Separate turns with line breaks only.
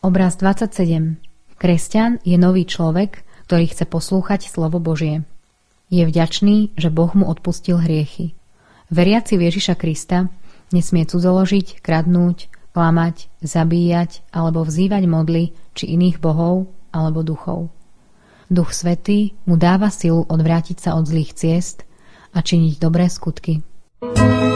Obraz 27. Kresťan je nový človek, ktorý chce poslúchať slovo Božie. Je vďačný, že Boh mu odpustil hriechy. Veriaci v Ježiša Krista nesmie cudzoložiť, kradnúť, klamať, zabíjať alebo vzývať modly či iných bohov alebo duchov. Duch Svätý mu dáva silu odvrátiť sa od zlých ciest a činiť dobré skutky.